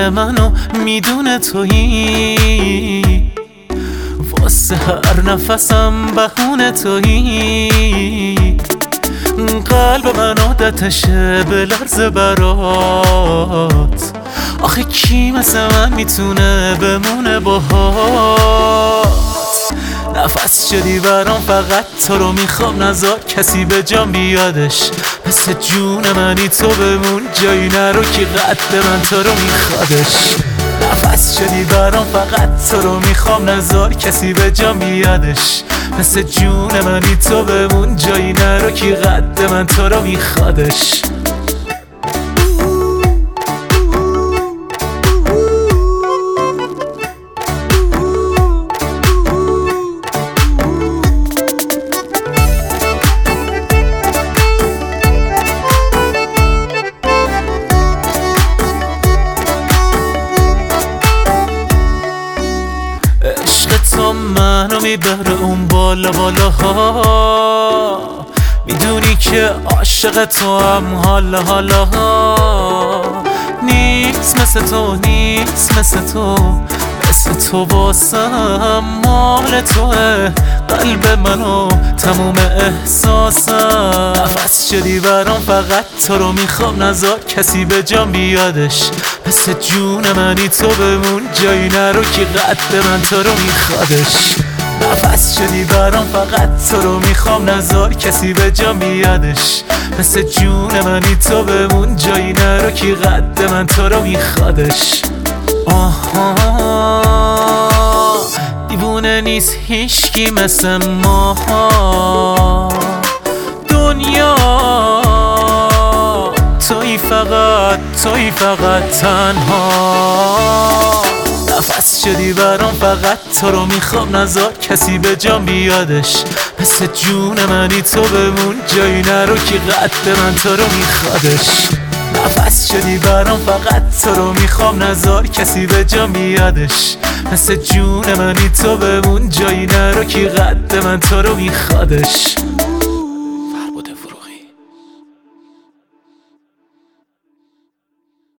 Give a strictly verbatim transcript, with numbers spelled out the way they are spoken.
جون منو میدونه تویی، واسه هر نفسم بهونه تویی. قلب من عادتشه به لرز برات، آخه کی مثل من میتونه بمونه باهات. نفس شدی برام فقط تو رو میخوام، نذار کسی به جام بیادش. مثل جون منی تو بمون، جایی نرو که قد من تو رو میخوادش. نفس شدی برام فقط تو رو میخوام، نذار کسی به جام بیادش. مثل جون منی تو بمون، جایی نرو که قد من تو رو میخوادش. تو منو میبره اون بالا بالاها، میدونی که عاشق تو هم حالا حالا نیست مثل تو، نیست مثل تو، مثل تو واسم مال توه. قلب منو تموم احساسم، نفس شدی برام فقط تو رو میخوام، نذار کسی به جام بیادش. مثل جون منی تو بمون، جایی نرو که قد من تو رو میخوادش. نفس شدی برام فقط تو رو میخوام، نذار کسی به جام بیادش. مثل جون منی تو بمون، جایی نرو که قد من تو رو میخوادش. آها دیوونه نیست هیچکی مثل ما، دنیا توی فقط، توی فقط تنها. نفس شدی برام فقط تو رو میخوام، نذار کسی به جام بیادش. مثل جون منی تو بمون، جایی نرو که قد من تو رو میخوادش. نفس شدی برام فقط تو رو میخوام، نذار کسی به جام بیادش. مثل جون منی تو بمون، جایی نرو که قد من تو رو میخوادش.